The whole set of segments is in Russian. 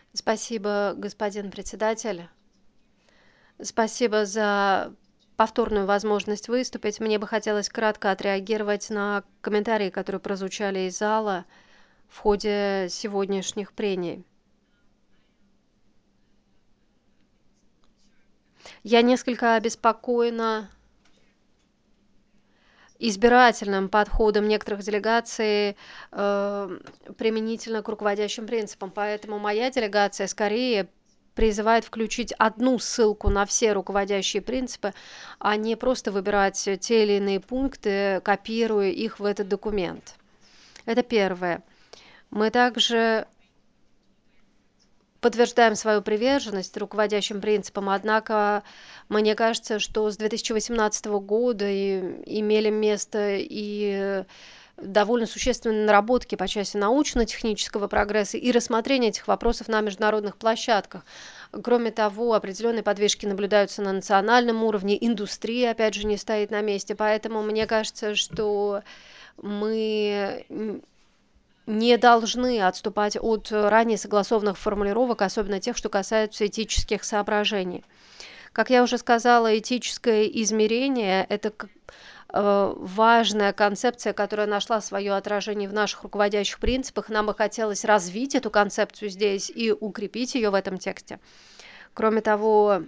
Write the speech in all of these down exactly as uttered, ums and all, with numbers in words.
Спасибо, господин председатель. Спасибо за повторную возможность выступить. Мне бы хотелось кратко отреагировать на комментарии, которые прозвучали из зала в ходе сегодняшних прений. Я несколько обеспокоена избирательным подходом некоторых делегаций э, применительно к руководящим принципам. Поэтому моя делегация скорее призывает включить одну ссылку на все руководящие принципы, а не просто выбирать те или иные пункты, копируя их в этот документ. Это первое. Мы также подтверждаем свою приверженность руководящим принципам, однако мне кажется, что с две тысячи восемнадцатого года и имели место и довольно существенные наработки по части научно-технического прогресса и рассмотрения этих вопросов на международных площадках. Кроме того, определенные подвижки наблюдаются на национальном уровне, индустрия, опять же, не стоит на месте, поэтому мне кажется, что мы не должны отступать от ранее согласованных формулировок, особенно тех, что касаются этических соображений. Как я уже сказала, этическое измерение – это э, важная концепция, которая нашла свое отражение в наших руководящих принципах. Нам бы хотелось развить эту концепцию здесь и укрепить ее в этом тексте. Кроме того,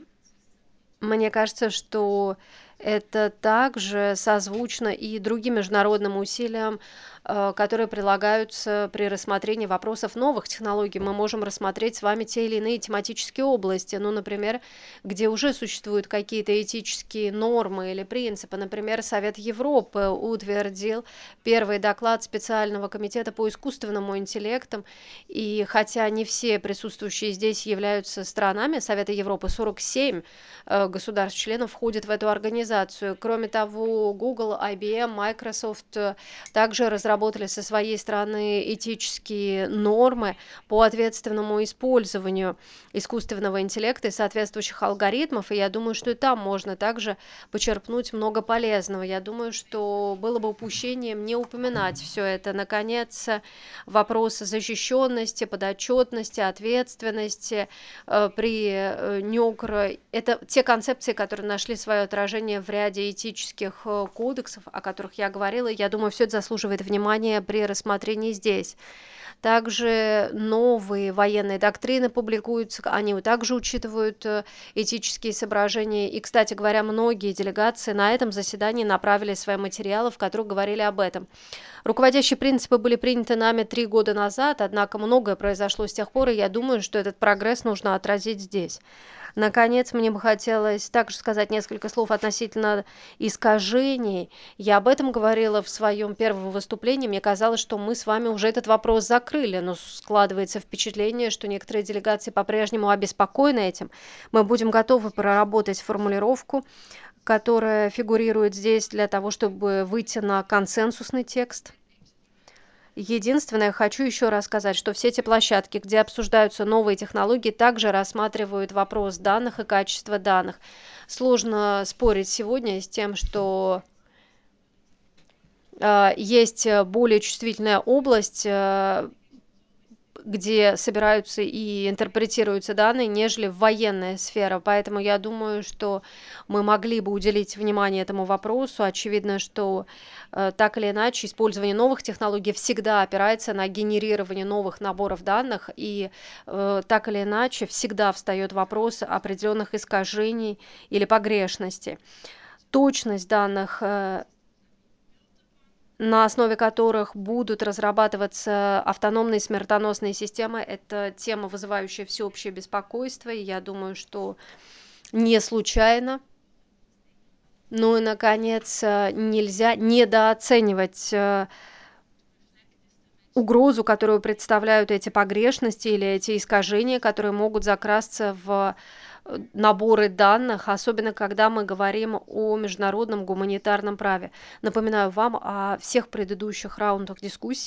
мне кажется, что это также созвучно и другим международным усилиям, э, которые прилагаются при рассмотрении вопросов новых технологий. Мы можем рассмотреть с вами те или иные тематические области, ну, например, где уже существуют какие-то этические нормы или принципы. Например, Совет Европы утвердил первый доклад специального комитета по искусственному интеллекту, и хотя не все присутствующие здесь являются странами Совета Европы, сорок семь э, государств-членов входят в эту организацию. Кроме того, Google, I B M, Microsoft э, также разработали со своей стороны этические нормы по ответственному использованию искусственного интеллекта и соответствующих алгоритмов, и я думаю, что и там можно также почерпнуть много полезного. Я думаю, что было бы упущением не упоминать все это. Наконец, вопросы защищенности, подотчетности, ответственности э, при э, НЕОКР – это те концепции, которые нашли свое отражение в ряде этических э, кодексов, о которых я говорила. Я думаю, все это заслуживает внимания при рассмотрении здесь. Также новые военные доктрины публикуются, они также учитывают э, этические соображения. И, кстати говоря, многие делегации на этом заседании направили свои материалы, в которых говорили об этом. Руководящие принципы были приняты нами три года назад, однако многое произошло с тех пор, и я думаю, что этот прогресс нужно отразить здесь. Наконец, мне бы хотелось также сказать несколько слов относительно искажений. Я об этом говорила в своем первом выступлении. Мне казалось, что мы с вами уже этот вопрос закрыли, но складывается впечатление, что некоторые делегации по-прежнему обеспокоены этим. Мы будем готовы проработать формулировку, которая фигурирует здесь для того, чтобы выйти на консенсусный текст. Единственное, хочу еще раз сказать, что все эти площадки, где обсуждаются новые технологии, также рассматривают вопрос данных и качества данных. Сложно спорить сегодня с тем, что э, есть более чувствительная область, э, где собираются и интерпретируются данные, нежели военная сфера. Поэтому я думаю, что мы могли бы уделить внимание этому вопросу. Очевидно, что э, так или иначе использование новых технологий всегда опирается на генерирование новых наборов данных, и э, так или иначе всегда встает вопрос определенных искажений или погрешностей. Точность данных э, на основе которых будут разрабатываться автономные смертоносные системы. Это тема, вызывающая всеобщее беспокойство, и я думаю, что не случайно. Ну и, наконец, э, нельзя недооценивать э, угрозу, которую представляют эти погрешности или эти искажения, которые могут закрасться в э, наборы данных, особенно когда мы говорим о международном гуманитарном праве. Напоминаю вам о всех предыдущих раундах дискуссий.